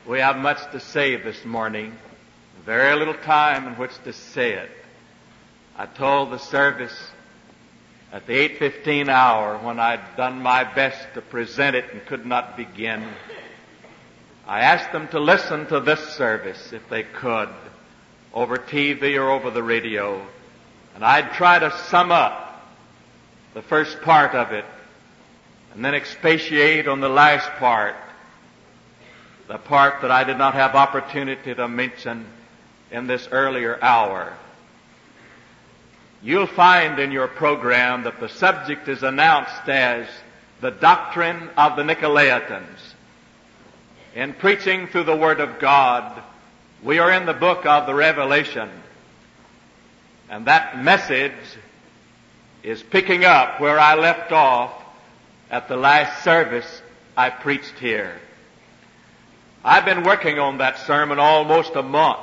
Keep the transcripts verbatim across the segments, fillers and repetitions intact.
We have much to say this morning, very little time in which to say it. I told the service at the eight fifteen hour, when I'd done my best to present it and could not begin, I asked them to listen to this service if they could, over T V or over the radio, and I'd try to sum up the first part of it and then expatiate on the last part, the part that I did not have opportunity to mention in this earlier hour. You'll find in your program that the subject is announced as the doctrine of the Nicolaitans. In preaching through the Word of God, we are in the book of the Revelation, and that message is picking up where I left off at the last service I preached here. I've been working on that sermon almost a month,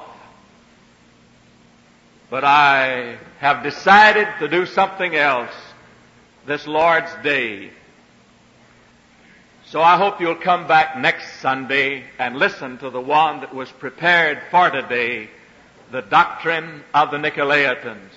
but I have decided to do something else this Lord's Day. So I hope you'll come back next Sunday and listen to the one that was prepared for today, the doctrine of the Nicolaitans.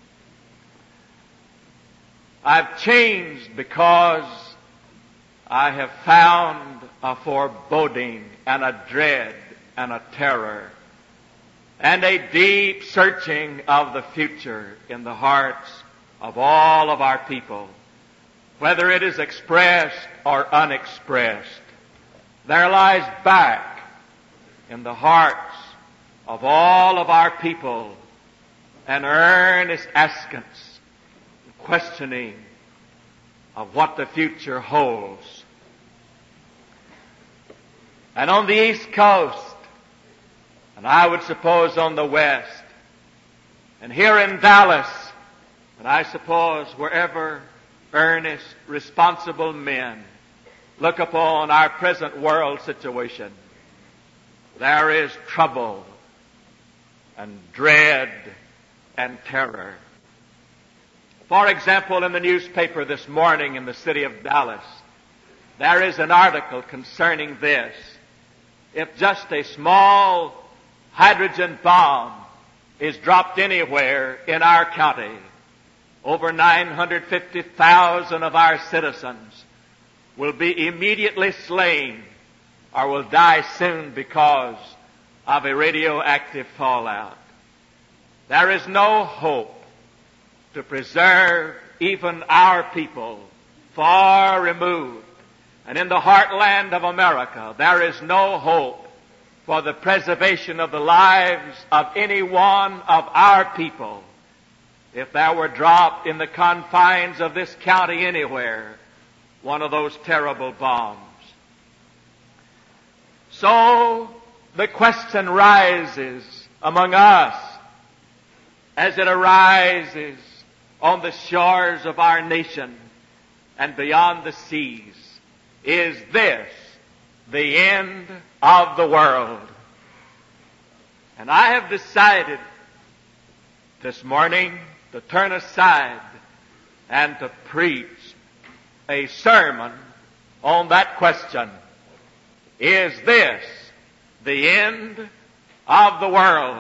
I've changed because I have found a foreboding and a dread and a terror and a deep searching of the future in the hearts of all of our people, whether it is expressed or unexpressed. There lies back in the hearts of all of our people an earnest askance, questioning of what the future holds. And on the East Coast, and I would suppose on the West, and here in Dallas, and I suppose wherever earnest, responsible men look upon our present world situation, there is trouble and dread and terror. For example, in the newspaper this morning in the city of Dallas, there is an article concerning this. If just a small hydrogen bomb is dropped anywhere in our county, over nine hundred fifty thousand of our citizens will be immediately slain or will die soon because of a radioactive fallout. There is no hope to preserve even our people far removed. And in the heartland of America, there is no hope for the preservation of the lives of any one of our people if there were dropped in the confines of this county anywhere one of those terrible bombs. So the question rises among us as it arises on the shores of our nation and beyond the seas. Is this the end of the world? And I have decided this morning to turn aside and to preach a sermon on that question. Is this the end of the world?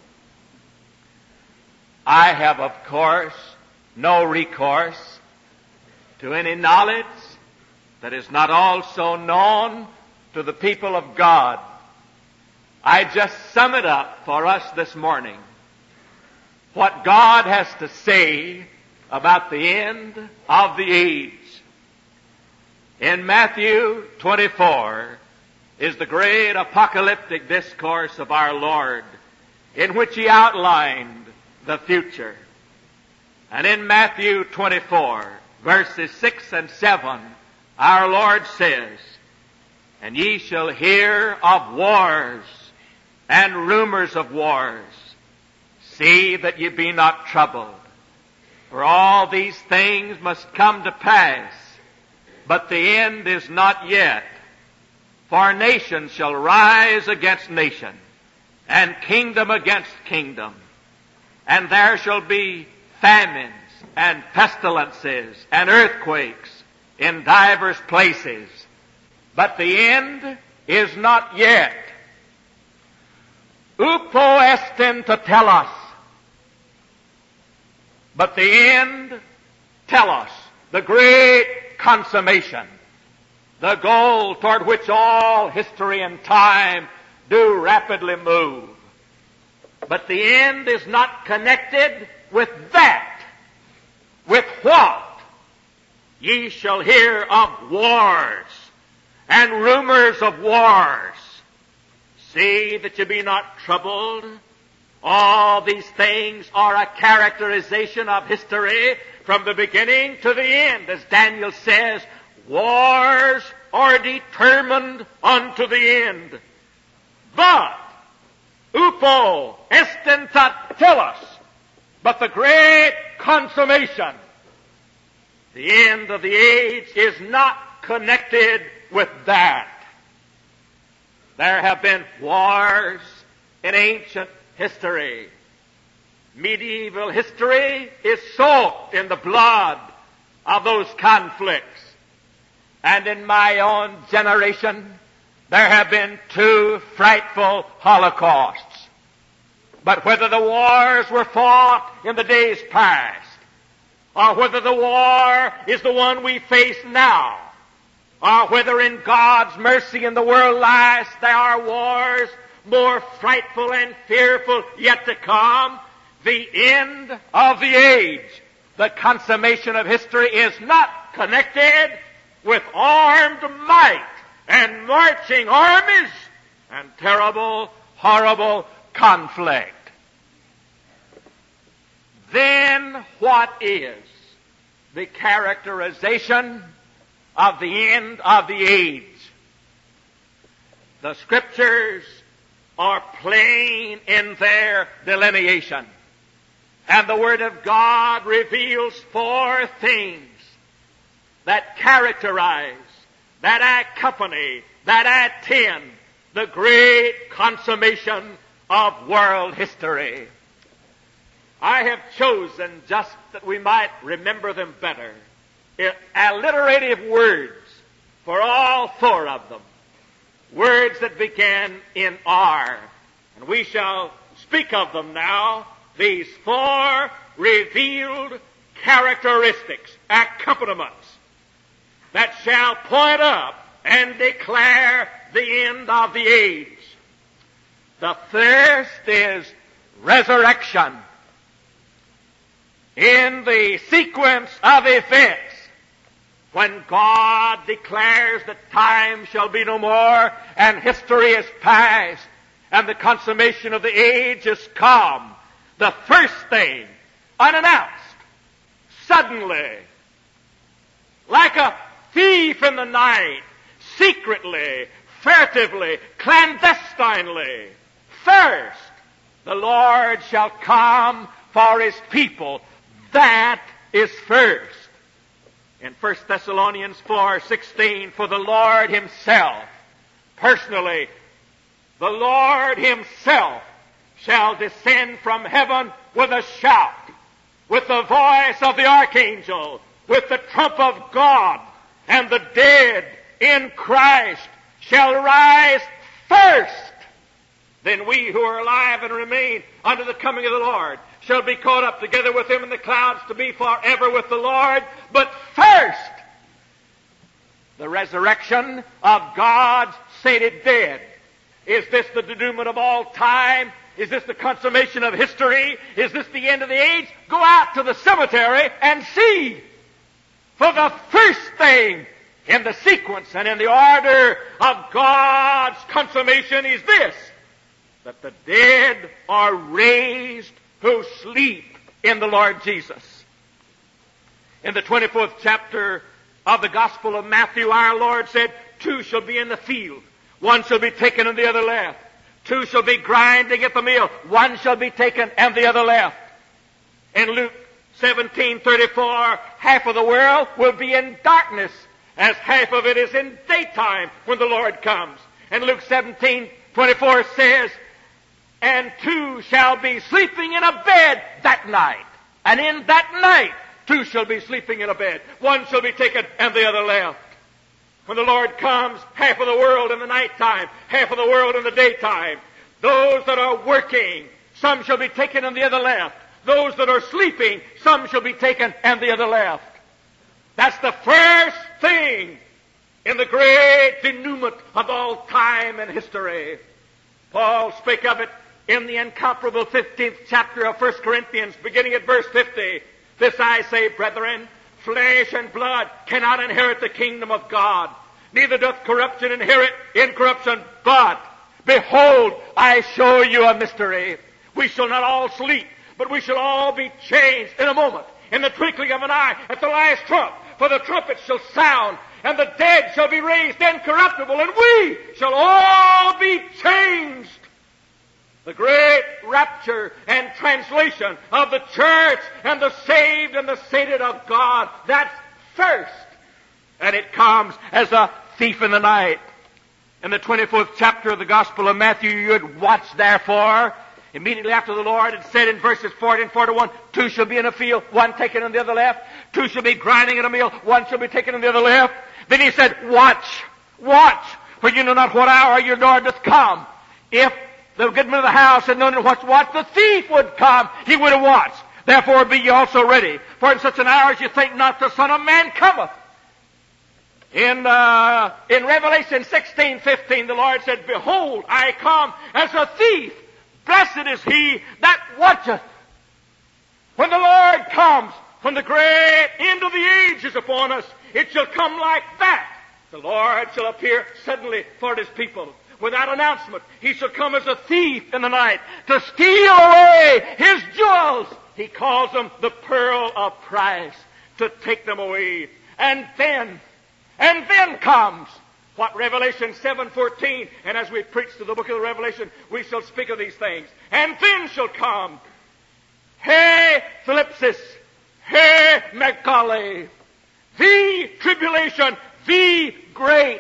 I have, of course, no recourse to any knowledge that is not also known to the people of God. I just sum it up for us this morning. What God has to say about the end of the age. In Matthew twenty-four is the great apocalyptic discourse of our Lord, in which He outlined the future. And in Matthew twenty-four, verses six and seven, our Lord says, "And ye shall hear of wars and rumors of wars. See that ye be not troubled. For all these things must come to pass, but the end is not yet. For nation shall rise against nation, and kingdom against kingdom. And there shall be famines and pestilences and earthquakes in divers places. But the end is not yet." upo estin to tell us, but the end tell us, the great consummation, the goal toward which all history and time do rapidly move. But the end is not connected with that. With what? Ye shall hear of wars and rumors of wars. See that ye be not troubled. All these things are a characterization of history from the beginning to the end. As Daniel says, wars are determined unto the end. But, upo estentat telos, but the great consummation, the end of the age, is not connected with that. There have been wars in ancient history. Medieval history is soaked in the blood of those conflicts. And in my own generation, there have been two frightful holocausts. But whether the wars were fought in the days past, or whether the war is the one we face now, or whether in God's mercy in the world lies there are wars more frightful and fearful yet to come, the end of the age, the consummation of history, is not connected with armed might and marching armies and terrible, horrible conflict. Then what is the characterization of the end of the age? The Scriptures are plain in their delineation. And the Word of God reveals four things that characterize, that accompany, that attend the great consummation of world history. I have chosen, just that we might remember them better, alliterative words for all four of them. Words that begin in R. And we shall speak of them now. These four revealed characteristics, accompaniments, that shall point up and declare the end of the age. The first is resurrection. In the sequence of events, when God declares that time shall be no more and history is past and the consummation of the age is come, the first thing, unannounced, suddenly, like a thief in the night, secretly, furtively, clandestinely, first, the Lord shall come for His people. That is first. In First Thessalonians four sixteen, for the Lord Himself, personally, the Lord Himself shall descend from heaven with a shout, with the voice of the archangel, with the trump of God, and the dead in Christ shall rise first. Then we who are alive and remain unto the coming of the Lord shall be caught up together with Him in the clouds to be forever with the Lord. But first, the resurrection of God's sainted dead. Is this the denouement of all time? Is this the consummation of history? Is this the end of the age? Go out to the cemetery and see. For the first thing in the sequence and in the order of God's consummation is this, that the dead are raised who sleep in the Lord Jesus. In the twenty-fourth chapter of the Gospel of Matthew, our Lord said, two shall be in the field, one shall be taken and the other left. Two shall be grinding at the mill, one shall be taken and the other left. In Luke seventeen thirty-four, half of the world will be in darkness, as half of it is in daytime when the Lord comes. And Luke seventeen twenty-four says, and two shall be sleeping in a bed that night. And in that night, two shall be sleeping in a bed. One shall be taken and the other left. When the Lord comes, half of the world in the nighttime, half of the world in the daytime. Those that are working, some shall be taken and the other left. Those that are sleeping, some shall be taken and the other left. That's the first thing in the great denouement of all time and history. Paul spake of it in the incomparable fifteenth chapter of First Corinthians, beginning at verse fifty. This I say, brethren, flesh and blood cannot inherit the kingdom of God, neither doth corruption inherit incorruption. But, behold, I show you a mystery. We shall not all sleep, but we shall all be changed in a moment, in the twinkling of an eye, at the last trump. For the trumpet shall sound, and the dead shall be raised incorruptible, and we shall all be changed. The great rapture and translation of the church and the saved and the sainted of God, that's first. And it comes as a thief in the night. In the twenty-fourth chapter of the Gospel of Matthew, you would watch therefore. Immediately after the Lord had said in verses forty and forty-one, two shall be in a field, one taken on the other left. Two shall be grinding at a mill, one shall be taken on the other left. Then he said, watch, watch, for you know not what hour your Lord doth come. If the goodman of the house had known what watch, the thief would come, he would have watched. Therefore be ye also ready, for in such an hour as you think not the Son of Man cometh. In, uh, in Revelation sixteen fifteen, the Lord said, behold, I come as a thief. Blessed is he that watcheth. When the Lord comes, when the great end of the age is upon us, it shall come like that. The Lord shall appear suddenly for his people. Without announcement, he shall come as a thief in the night to steal away his jewels. He calls them the pearl of price, to take them away. And then, and then comes what Revelation seven fourteen, and as we preach to the book of the Revelation, we shall speak of these things. And then shall come, He Thlipsis, He Megale, the tribulation, the great.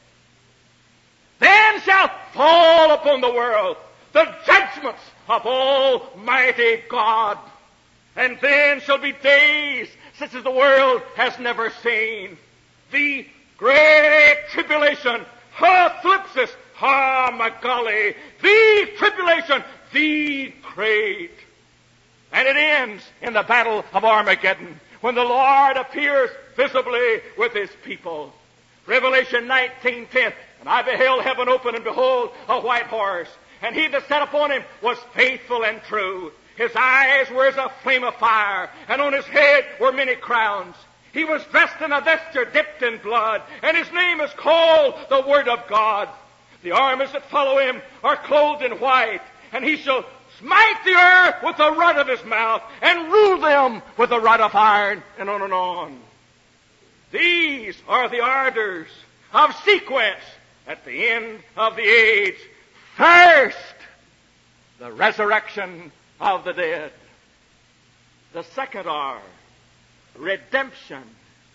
Then shall fall upon the world the judgments of Almighty God. And then shall be days such as the world has never seen. The great tribulation, Ha Thlipsis, Ha Megale, the tribulation, the great. And it ends in the battle of Armageddon, when the Lord appears visibly with his people. Revelation nineteen ten, and I beheld heaven open, and behold, a white horse. And he that sat upon him was faithful and true. His eyes were as a flame of fire, and on his head were many crowns. He was dressed in a vesture dipped in blood, and his name is called the Word of God. The armies that follow him are clothed in white, and he shall smite the earth with the rod of his mouth, and rule them with a rod of iron, and on and on. These are the ardors of sequence at the end of the age. First, the resurrection of the dead. The second are redemption,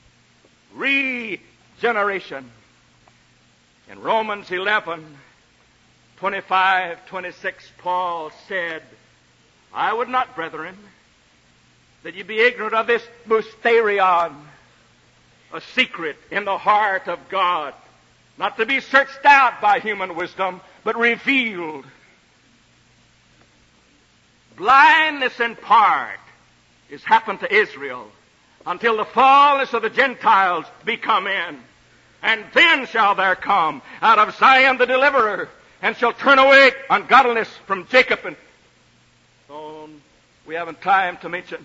regeneration. In Romans eleven, twenty-five, twenty-six, Paul said, I would not, brethren, that ye be ignorant of this mysterion, a secret in the heart of God, not to be searched out by human wisdom, but revealed. Blindness in part is happened to Israel until the fullness of the Gentiles be come in. And then shall there come out of Zion the deliverer, and shall turn away ungodliness from Jacob. And so we haven't time to mention.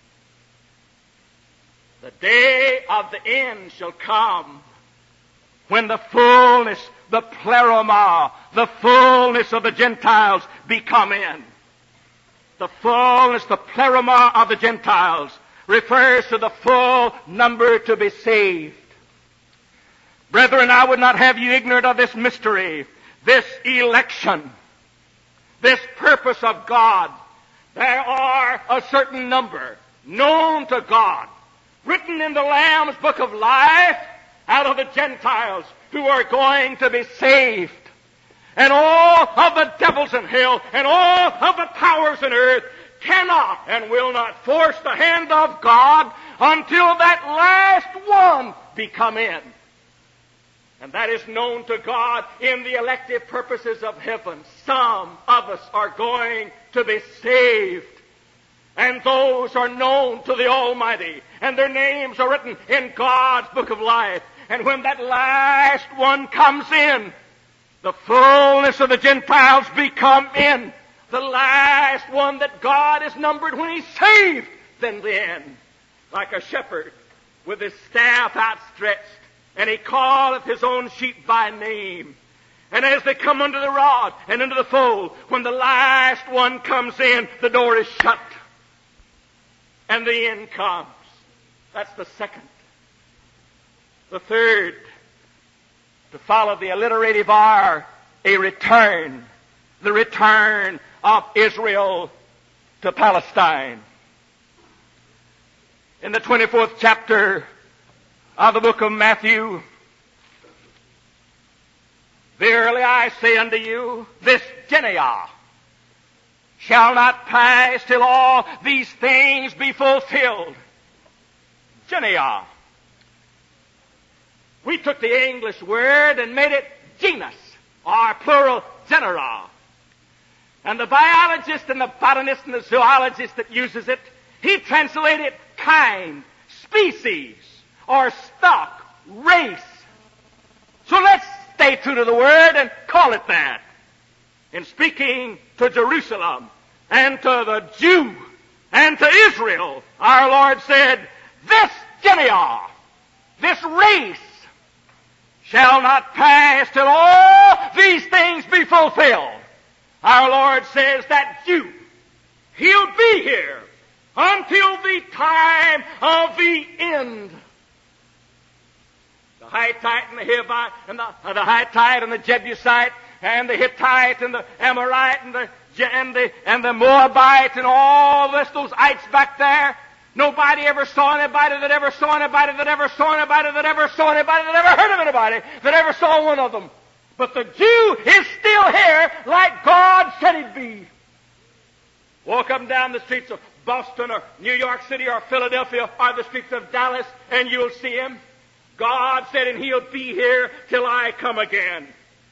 The day of the end shall come when the fullness, the pleroma, the fullness of the Gentiles be come in. The fullness, the pleroma of the Gentiles refers to the full number to be saved. Brethren, I would not have you ignorant of this mystery, this election, this purpose of God. There are a certain number known to God, written in the Lamb's book of life, out of the Gentiles who are going to be saved. And all of the devils in hell and all of the powers in earth cannot and will not force the hand of God until that last one be come in. And that is known to God in the elective purposes of heaven. Some of us are going to be saved. And those are known to the Almighty. And their names are written in God's book of life. And when that last one comes in, the fullness of the Gentiles become in. The last one that God has numbered when He saved them then. Like a shepherd with his staff outstretched. And he calleth his own sheep by name. And as they come under the rod and into the fold, when the last one comes in, the door is shut. And the end comes. That's the second. The third, to follow the alliterative R, a return. The return of Israel to Palestine. In the twenty-fourth chapter of the book of Matthew, verily I say unto you, this Genia shall not pass till all these things be fulfilled. Genia. We took the English word and made it genus, or plural genera. And the biologist and the botanist and the zoologist that uses it, he translated it kind, species, or stock, race. So let's stay true to the word and call it that. In speaking to Jerusalem and to the Jew and to Israel, our Lord said, this Genia, this race, shall not pass till all these things be fulfilled. Our Lord says that Jew, he'll be here until the time of the end. The Hittite and the Hivite and the, uh, the Hittite and the Jebusite and the Hittite and the Amorite and the and the and the Moabite and all this, those ites back there. Nobody ever saw anybody that ever saw anybody that ever saw anybody that ever saw anybody that ever heard of anybody that ever saw one of them. But the Jew is still here like God said he'd be. Walk up and down the streets of Boston or New York City or Philadelphia or the streets of Dallas and you'll see him. God said, and he'll be here till I come again.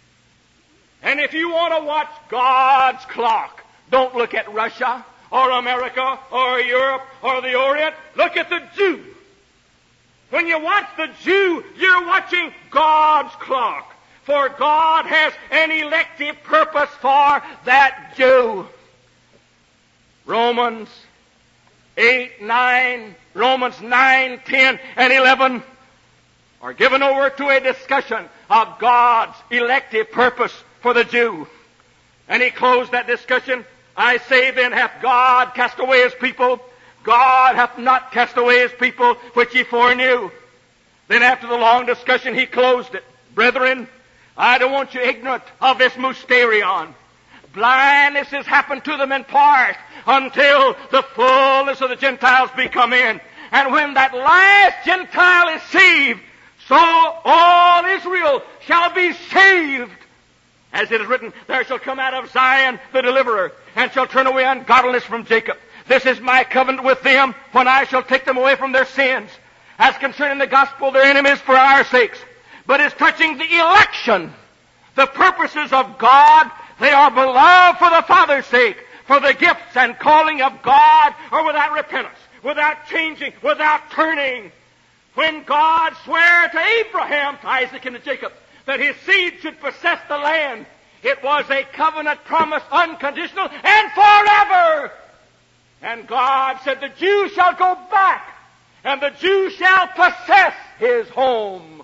And if you want to watch God's clock, don't look at Russia or America or Europe or the Orient. Look at the Jew. When you watch the Jew, you're watching God's clock. For God has an elective purpose for that Jew. Romans eight, nine, Romans nine, ten, and eleven are given over to a discussion of God's elective purpose for the Jew. And he closed that discussion. I say then, hath God cast away his people? God hath not cast away his people, which he foreknew. Then after the long discussion, he closed it. Brethren, I don't want you ignorant of this mysterion. Blindness has happened to them in part until the fullness of the Gentiles be come in. And when that last Gentile is saved, so all Israel shall be saved. As it is written, there shall come out of Zion the deliverer, and shall turn away ungodliness from Jacob. This is my covenant with them, when I shall take them away from their sins. As concerning the gospel, their enemies for our sakes. But as touching the election, the purposes of God, they are beloved for the Father's sake, for the gifts and calling of God are without repentance, without changing, without turning. When God swore to Abraham, to Isaac, and to Jacob, that his seed should possess the land, it was a covenant promise, unconditional and forever. And God said, the Jew shall go back, and the Jew shall possess his home.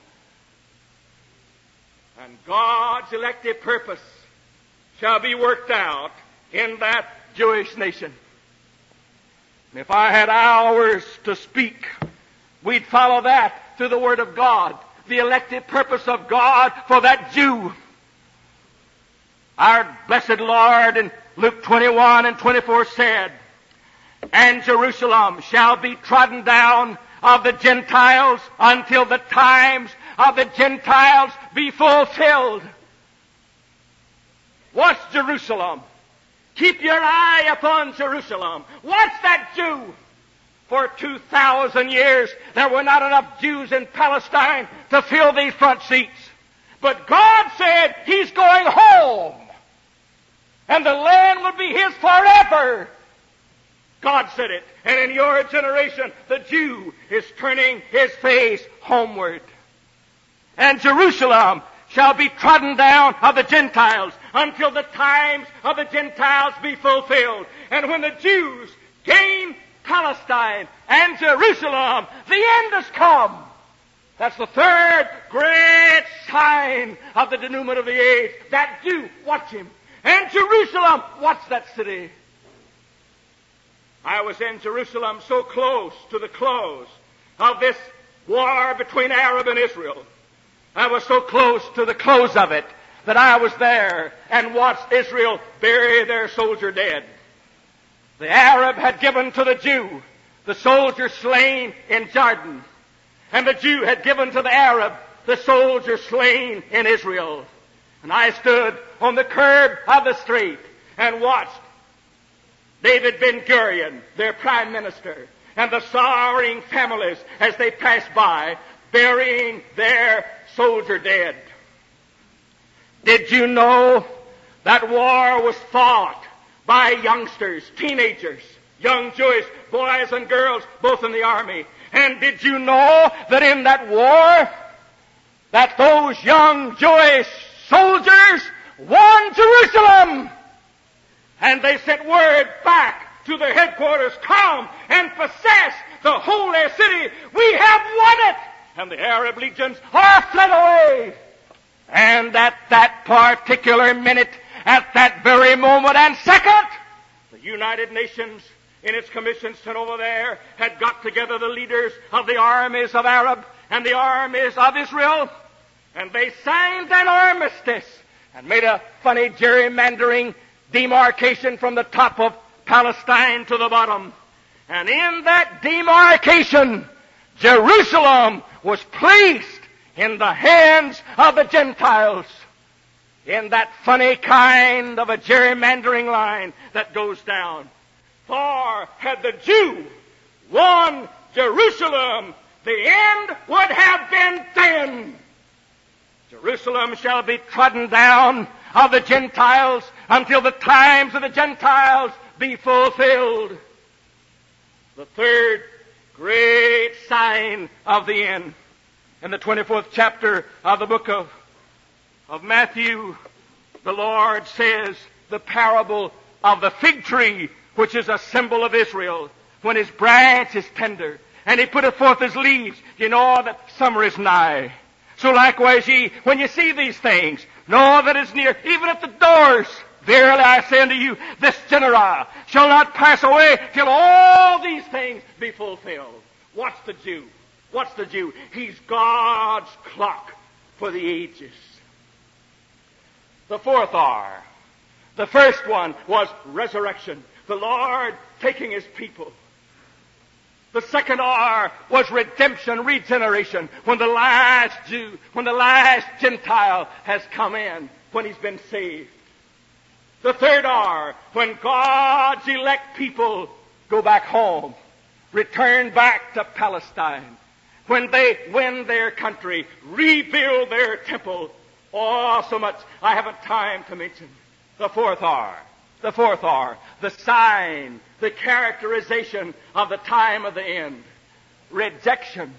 And God's elective purpose shall be worked out in that Jewish nation. And if I had hours to speak, we'd follow that through the Word of God. The elective purpose of God for that Jew. Our blessed Lord in Luke twenty-one and twenty-four said, and Jerusalem shall be trodden down of the Gentiles until the times of the Gentiles be fulfilled. Watch Jerusalem. Keep your eye upon Jerusalem. Watch that Jew. For two thousand years, there were not enough Jews in Palestine to fill these front seats. But God said He's going home. And the land will be His forever. God said it. And in your generation, the Jew is turning his face homeward. And Jerusalem shall be trodden down of the Gentiles until the times of the Gentiles be fulfilled. And when the Jews gain Palestine and Jerusalem, the end has come. That's the third great sign of the denouement of the age. That Jew, watch him. And Jerusalem, watch that city. I was in Jerusalem so close to the close of this war between Arab and Israel. I was so close to the close of it that I was there and watched Israel bury their soldier dead. The Arab had given to the Jew the soldier slain in Jordan, and the Jew had given to the Arab the soldier slain in Israel. And I stood on the curb of the street and watched David Ben-Gurion, their prime minister, and the sorrowing families as they passed by, burying their soldier dead. Did you know that war was fought by youngsters, teenagers, young Jewish boys and girls, both in the army? And did you know that in that war, that those young Jewish soldiers won Jerusalem? And they sent word back to their headquarters, come and possess the holy city. We have won it. And the Arab legions are fled away. And at that particular minute, at that very moment and second, the United Nations, in its commission sent over there, had got together the leaders of the armies of Arab and the armies of Israel, and they signed an armistice and made a funny gerrymandering demarcation from the top of Palestine to the bottom. And in that demarcation, Jerusalem was placed in the hands of the Gentiles in that funny kind of a gerrymandering line that goes down. For had the Jew won Jerusalem, the end would have been then. Jerusalem shall be trodden down of the Gentiles until the times of the Gentiles be fulfilled. The third great sign of the end. In the twenty-fourth chapter of the book of, of Matthew, the Lord says the parable of the fig tree, which is a symbol of Israel, when his branch is tender, and he putteth forth his leaves, you know that summer is nigh. So likewise ye, when you see these things, know that it's near, even at the doors. Verily I say unto you, this genera shall not pass away till all these things be fulfilled. What's the Jew? What's the Jew? He's God's clock for the ages. The fourth R. The first one was resurrection. The Lord taking His people. The second R was redemption, regeneration. When the last Jew, when the last Gentile has come in, when he's been saved. The third R, when God's elect people go back home, return back to Palestine, when they win their country, rebuild their temple. Oh, so much I haven't time to mention. The fourth R. The fourth R, the sign, the characterization of the time of the end. Rejection.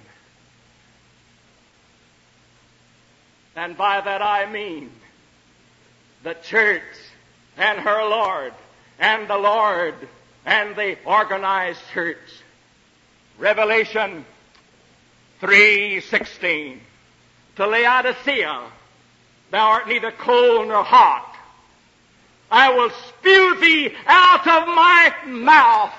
And by that I mean the church and her Lord, and the Lord and the organized church. Revelation three sixteen. To Laodicea, thou art neither cold nor hot. I will spew thee out of my mouth.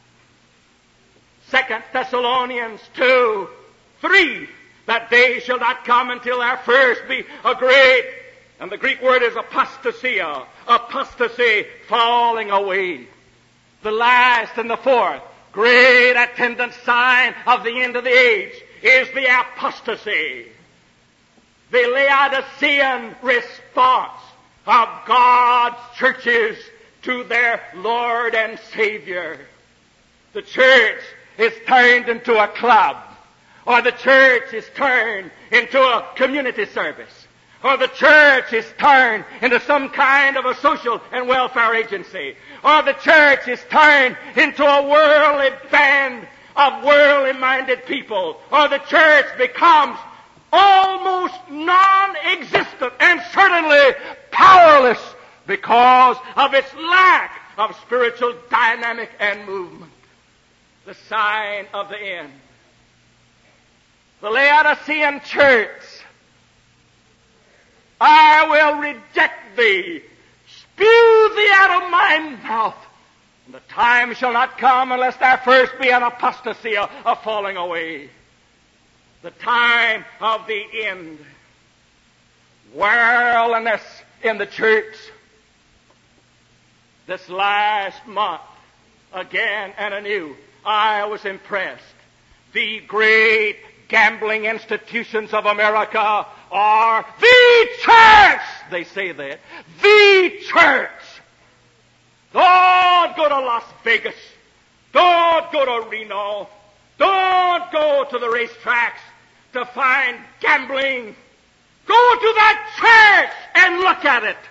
Second Thessalonians two three. That day shall not come until there first be a great, and the Greek word is apostasia, apostasy, falling away. The last and the fourth great attendant sign of the end of the age is the apostasy. The Laodicean response of God's churches to their Lord and Savior. The church is turned into a club, or the church is turned into a community service, or the church is turned into some kind of a social and welfare agency, or the church is turned into a worldly band of worldly-minded people, or the church becomes almost non-existent and certainly powerless because of its lack of spiritual dynamic and movement. The sign of the end. The Laodicean church, I will reject thee, spew thee out of my mouth. And the time shall not come unless there first be an apostasy, a, a falling away. The time of the end. Worldliness in the church. This last month, again and anew, I was impressed. The great gambling institutions of America are the church. They say that. The church. Don't go to Las Vegas. Don't go to Reno. Don't go to the racetracks to find gambling. Go to that church and look at it.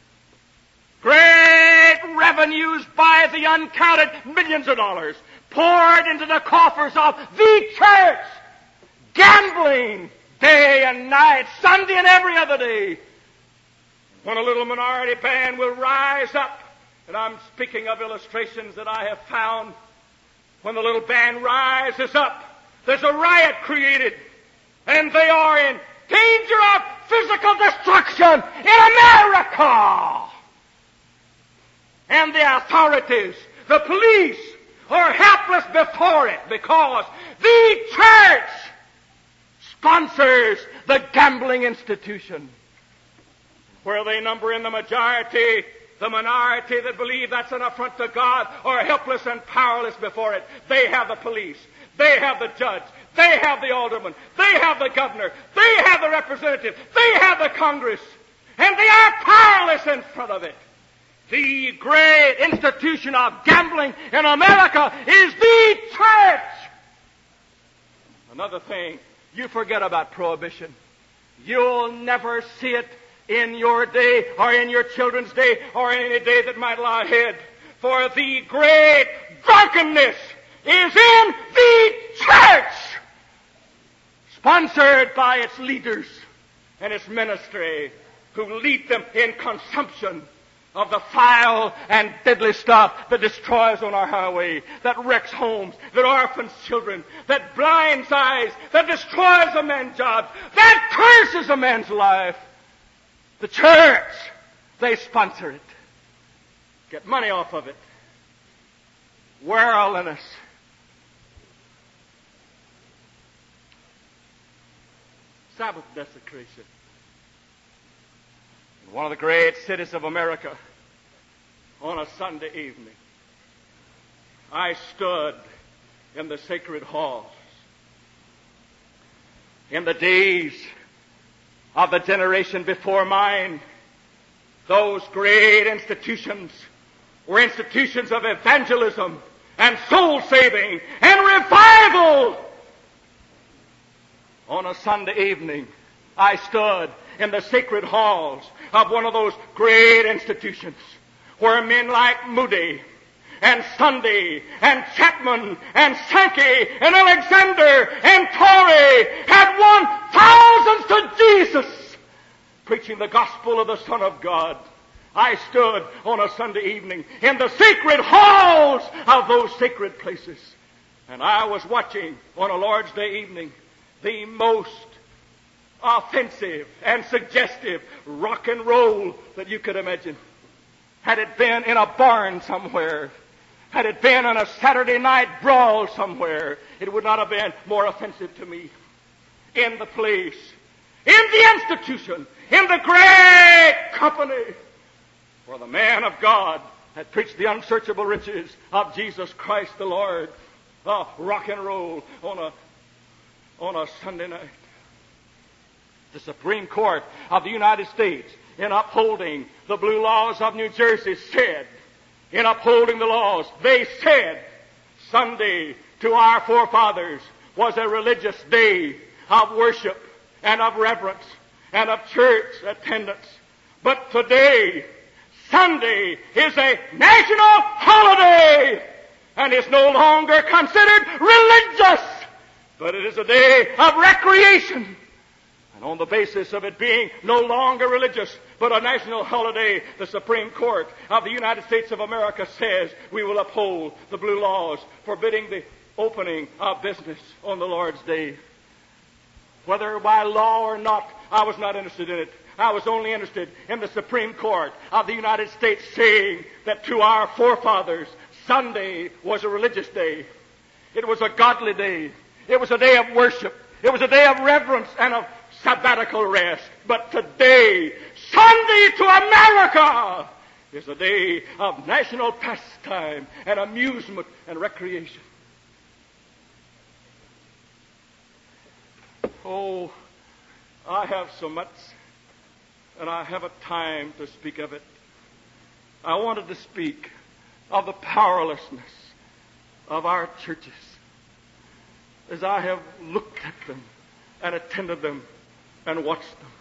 Great revenues by the uncounted millions of dollars poured into the coffers of the church. Gambling day and night, Sunday and every other day. When a little minority band will rise up, and I'm speaking of illustrations that I have found, when the little band rises up, there's a riot created, and they are in danger of physical destruction in America. And the authorities, the police, are helpless before it because the church sponsors the gambling institution. Where they number in the majority, the minority that believe that's an affront to God are helpless and powerless before it. They have the police. They have the judge. They have the alderman. They have the governor. They have the representative. They have the Congress. And they are powerless in front of it. The great institution of gambling in America is the church. Another thing, you forget about prohibition. You'll never see it in your day or in your children's day or in any day that might lie ahead. For the great drunkenness is in the church, sponsored by its leaders and its ministry, who lead them in consumption of the foul and deadly stuff that destroys on our highway, that wrecks homes, that orphans children, that blinds eyes, that destroys a man's job, that curses a man's life. The church, they sponsor it, get money off of it. Worldliness. Sabbath desecration. In one of the great cities of America, on a Sunday evening, I stood in the sacred halls. In the days of the generation before mine, those great institutions were institutions of evangelism and soul saving and revival. On a Sunday evening, I stood in the sacred halls of one of those great institutions where men like Moody and Sunday and Chapman and Sankey and Alexander and Torrey had won thousands to Jesus, preaching the gospel of the Son of God. I stood on a Sunday evening in the sacred halls of those sacred places, and I was watching on a Lord's Day evening the most offensive and suggestive rock and roll that you could imagine. Had it been in a barn somewhere, had it been on a Saturday night brawl somewhere, it would not have been more offensive to me. In the place, in the institution, in the great company where the man of God had preached the unsearchable riches of Jesus Christ the Lord, uh, rock and roll on a on a Sunday night. The Supreme Court of the United States, in upholding the blue laws of New Jersey, said, in upholding the laws, they said, Sunday to our forefathers was a religious day of worship and of reverence. and of church attendance. But today, Sunday is a national holiday and is no longer considered religious, but it is a day of recreation. And on the basis of it being no longer religious, but a national holiday, the Supreme Court of the United States of America says we will uphold the blue laws forbidding the opening of business on the Lord's Day. Whether by law or not, I was not interested in it. I was only interested in the Supreme Court of the United States saying that to our forefathers, Sunday was a religious day. It was a godly day. It was a day of worship. It was a day of reverence and of sabbatical rest. But today, Sunday to America is a day of national pastime and amusement and recreation. Oh, I have so much, and I haven't time to speak of it. I wanted to speak of the powerlessness of our churches as I have looked at them and attended them and watched them.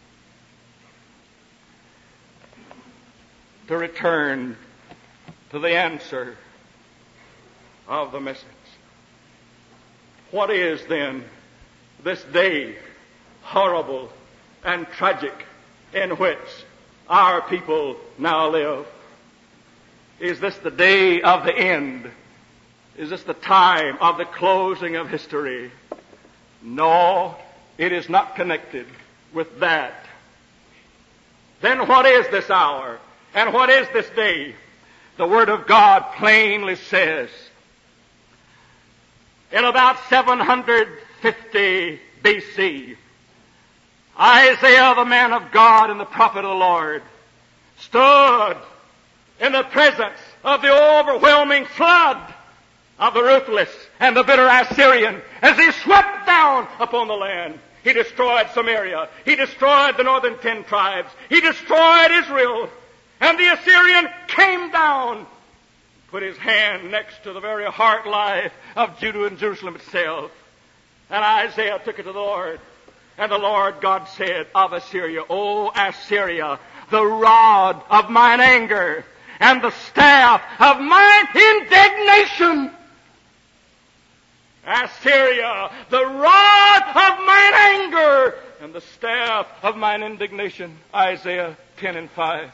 To return to the answer of the message. What is then this day, horrible and tragic, in which our people now live? Is this the day of the end? Is this the time of the closing of history? No, it is not connected with that. Then what is this hour? And what is this day? The Word of God plainly says, in about seven hundred fifty B C, Isaiah, the man of God and the prophet of the Lord, stood in the presence of the overwhelming flood of the ruthless and the bitter Assyrian as he swept down upon the land. He destroyed Samaria. He destroyed the northern ten tribes. He destroyed Israel. And the Assyrian came down, put his hand next to the very heart life of Judah and Jerusalem itself. And Isaiah took it to the Lord. And the Lord God said of Assyria, O Assyria, the rod of mine anger and the staff of mine indignation. Assyria, the rod of mine anger and the staff of mine indignation. Isaiah ten and five.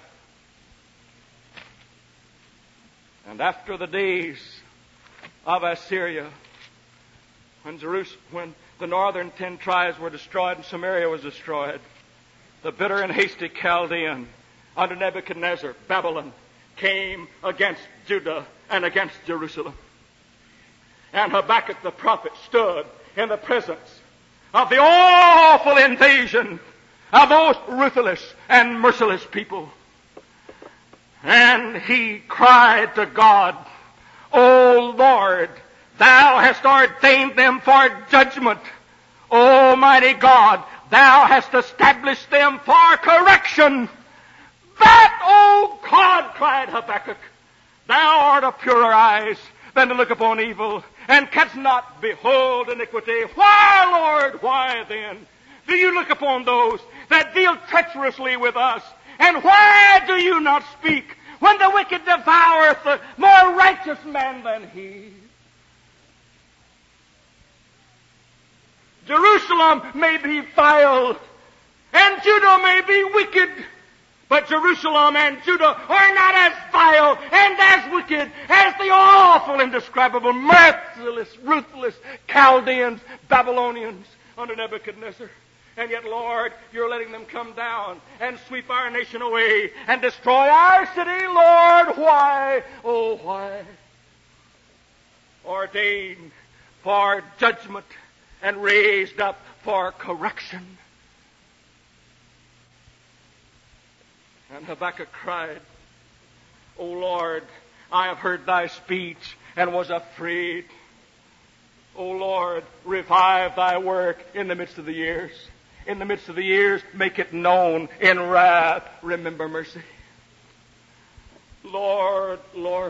And after the days of Assyria, when Jerusalem, when the northern ten tribes were destroyed and Samaria was destroyed, the bitter and hasty Chaldean under Nebuchadnezzar, Babylon, came against Judah and against Jerusalem. And Habakkuk the prophet stood in the presence of the awful invasion of those ruthless and merciless people. And he cried to God, O Lord, Thou hast ordained them for judgment. Almighty God, Thou hast established them for correction. That, O God, cried Habakkuk, Thou art of purer eyes than to look upon evil, and canst not behold iniquity. Why, Lord, why then do you look upon those that deal treacherously with us? And why do you not speak when the wicked devoureth the more righteous man than he? Jerusalem may be vile, and Judah may be wicked, but Jerusalem and Judah are not as vile and as wicked as the awful, indescribable, merciless, ruthless Chaldeans, Babylonians under Nebuchadnezzar. And yet, Lord, you're letting them come down and sweep our nation away and destroy our city. Lord, why? Oh, why? Ordained for judgment and raised up for correction. And Habakkuk cried, O Lord, I have heard thy speech and was afraid. O Lord, revive thy work in the midst of the years. In the midst of the years, make it known. In wrath, remember mercy. Lord, Lord,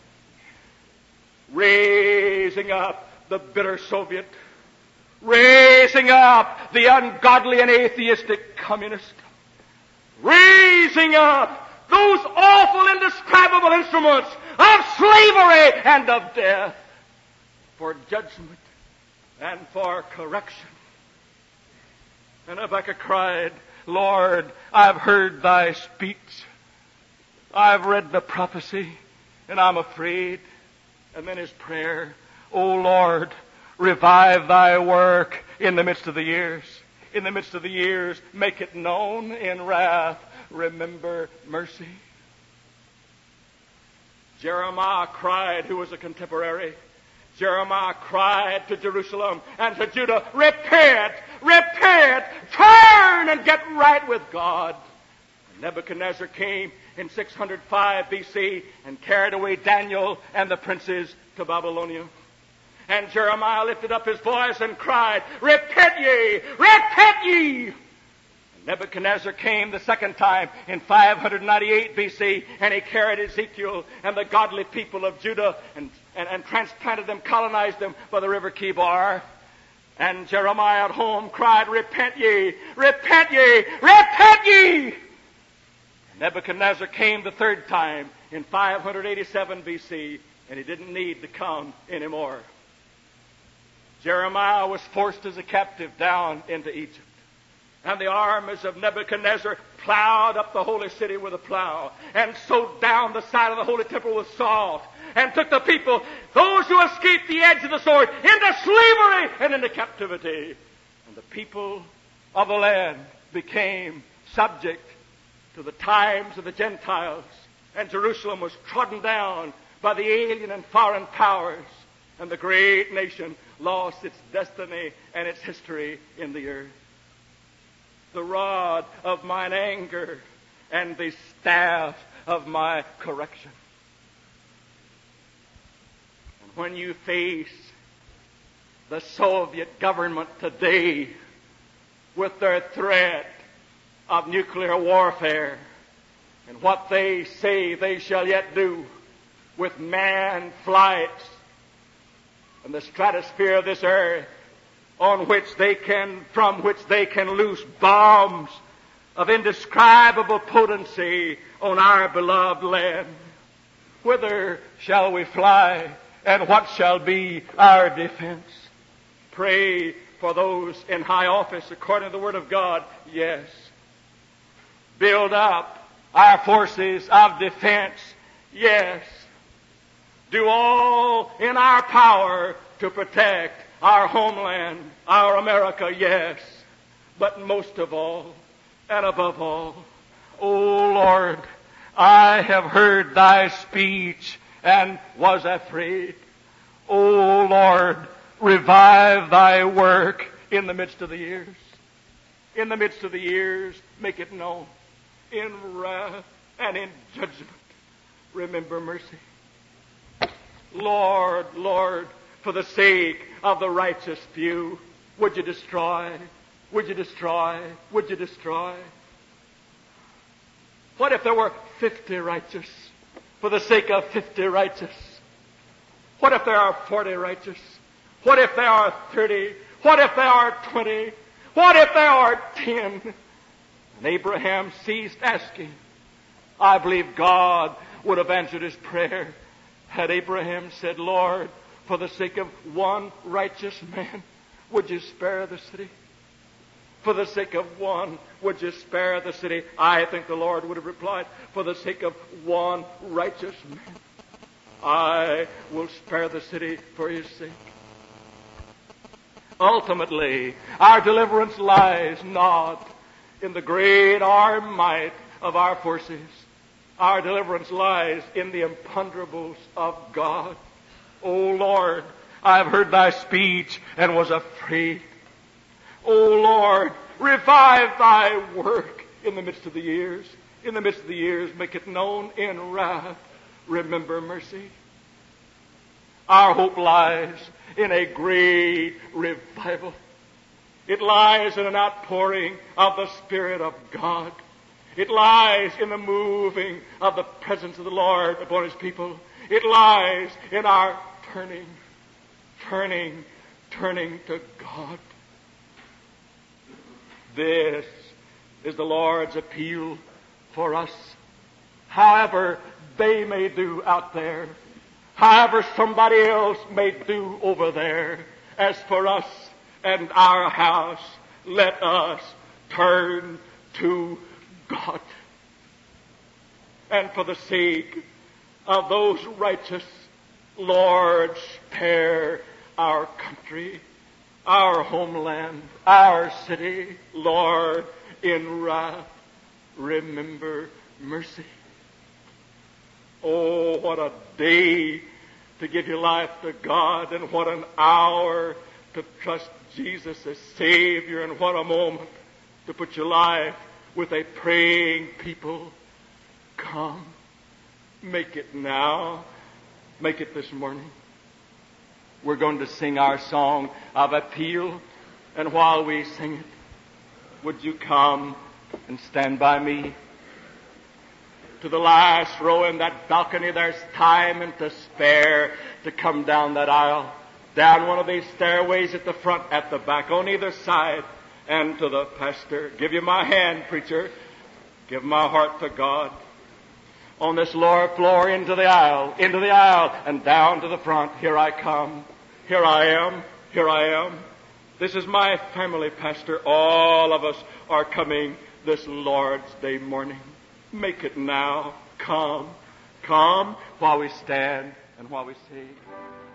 raising up the bitter Soviet, raising up the ungodly and atheistic communist, raising up those awful, indescribable instruments of slavery and of death for judgment and for correction. And Habakkuk cried, Lord, I've heard thy speech. I've read the prophecy, and I'm afraid. And then his prayer, O Lord, revive thy work in the midst of the years. In the midst of the years, make it known in wrath. Remember mercy. Jeremiah cried, who was a contemporary. Jeremiah cried to Jerusalem and to Judah, repent, repent, turn and get right with God. And Nebuchadnezzar came in six hundred five B C and carried away Daniel and the princes to Babylonia. And Jeremiah lifted up his voice and cried, repent ye, repent ye. And Nebuchadnezzar came the second time in five hundred ninety-eight B C, and he carried Ezekiel and the godly people of Judah and, and, and transplanted them, colonized them by the river Kibar. And Jeremiah at home cried, repent ye, repent ye, repent ye. Nebuchadnezzar came the third time in five hundred eighty-seven B C, and he didn't need to come anymore. Jeremiah was forced as a captive down into Egypt. And the armies of Nebuchadnezzar plowed up the holy city with a plow and sowed down the side of the holy temple with salt and took the people, those who escaped the edge of the sword, into slavery and into captivity. And the people of the land became subject to the times of the Gentiles, and Jerusalem was trodden down by the alien and foreign powers, and the great nation lost its destiny and its history in the earth. The rod of mine anger and the staff of my correction. And when you face the Soviet government today with their threat of nuclear warfare and what they say they shall yet do with manned flights in the stratosphere of this earth, on which they can, from which they can loose bombs of indescribable potency on our beloved land. Whither shall we fly, and what shall be our defense? Pray for those in high office according to the Word of God, yes. Build up our forces of defense, yes. Do all in our power to protect our homeland, our America, yes. But most of all, and above all, O Lord, I have heard thy speech and was afraid. O Lord, revive thy work in the midst of the years. In the midst of the years, make it known. In wrath and in judgment, remember mercy. Lord, Lord, for the sake of the righteous few, would you destroy? Would you destroy? Would you destroy? What if there were fifty righteous for the sake of fifty righteous? What if there are forty righteous? What if there are thirty? What if there are twenty? What if there are ten? And Abraham ceased asking. I believe God would have answered his prayer had Abraham said, Lord, for the sake of one righteous man, would you spare the city? For the sake of one, would you spare the city? I think the Lord would have replied, for the sake of one righteous man, I will spare the city for his sake. Ultimately, our deliverance lies not in the great arm might of our forces. Our deliverance lies in the imponderables of God. O Lord, I have heard thy speech and was afraid. O Lord, revive thy work in the midst of the years. In the midst of the years, make it known in wrath. Remember mercy. Our hope lies in a great revival. It lies in an outpouring of the Spirit of God. It lies in the moving of the presence of the Lord upon his people. It lies in our turning, turning, turning to God. This is the Lord's appeal for us. However they may do out there, however somebody else may do over there, as for us and our house, let us turn to God. And for the sake of those righteous, Lord, spare our country, our homeland, our city. Lord, in wrath, remember mercy. Oh, what a day to give your life to God, and what an hour to trust Jesus as Savior, and what a moment to put your life with a praying people. Come, make it now. Make it this morning. We're going to sing our song of appeal, and while we sing it, would you come and stand by me? To the last row in that balcony, there's time and to spare to come down that aisle, down one of these stairways at the front, at the back, on either side, and to the pastor. Give you my hand, preacher. Give my heart to God. On this lower floor, into the aisle, into the aisle, and down to the front. Here I come. Here I am. Here I am. This is my family, pastor. All of us are coming this Lord's Day morning. Make it now. Come. Come while we stand and while we sing.